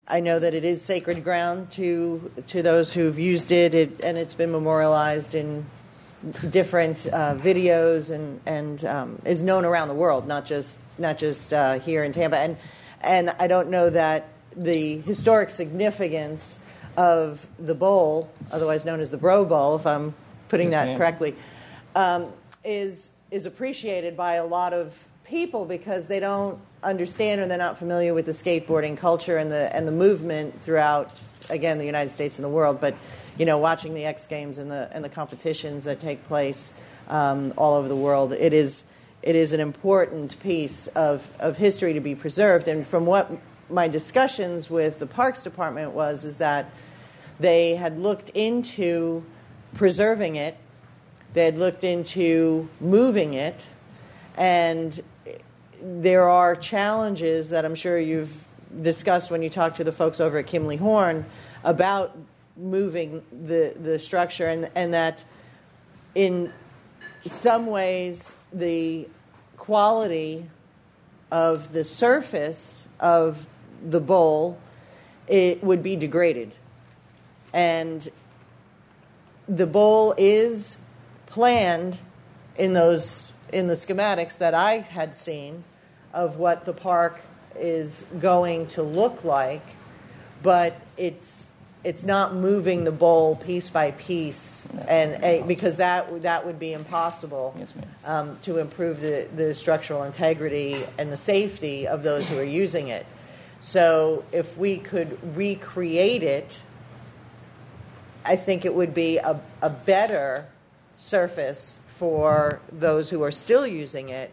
I know that it is sacred ground to those who've used it, and it's been memorialized in different videos and is known around the world, not just here in Tampa. And I don't know that the historic significance of the bowl, otherwise known as the Bro Bowl, if I'm putting that correctly, is appreciated by a lot of people because they don't understand or they're not familiar with the skateboarding culture and the movement throughout, again, the United States and the world. But watching the X Games and the competitions that take place all over the world, it is an important piece of history to be preserved. And from what my discussions with the Parks Department is that they had looked into preserving it, they had looked into moving it, and there are challenges that I'm sure you've discussed when you talk to the folks over at Kimley Horn about moving the structure, and that in some ways the quality of the surface of the bowl, it would be degraded. And the bowl is planned in the schematics that I had seen of what the park is going to look like, but it's not moving the bowl piece by piece, because that would be impossible. Yes, ma'am. To improve the structural integrity and the safety of those who are using it. So if we could recreate it, I think it would be a better surface for those who are still using it.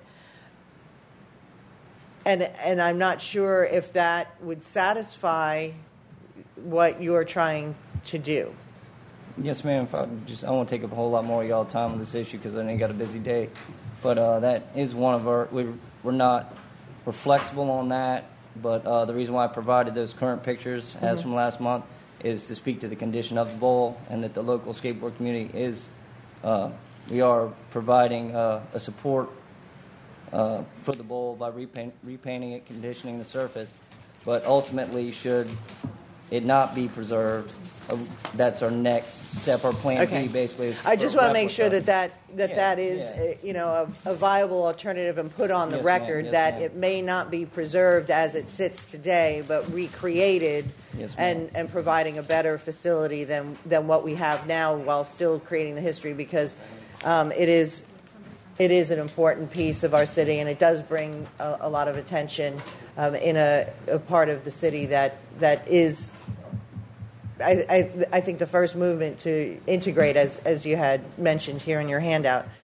And I'm not sure if that would satisfy what you're trying to do. Yes, ma'am. I won't take up a whole lot more of y'all time on this issue because I know you got a busy day. But that is one of our. We're flexible on that. But the reason why I provided those current pictures as from last month is to speak to the condition of the bowl and that the local skateboard community is. We are providing a support for the bowl by repainting it, conditioning the surface. But ultimately, should it not be preserved, that's our next step. Our plan B basically is I just want to make sure that is a viable alternative and put on the record that it may not be preserved as it sits today, but recreated and providing a better facility than what we have now while still creating the history, because it is an important piece of our city, and it does bring a lot of attention in a part of the city that is, I think, the first movement to integrate, as you had mentioned here in your handout.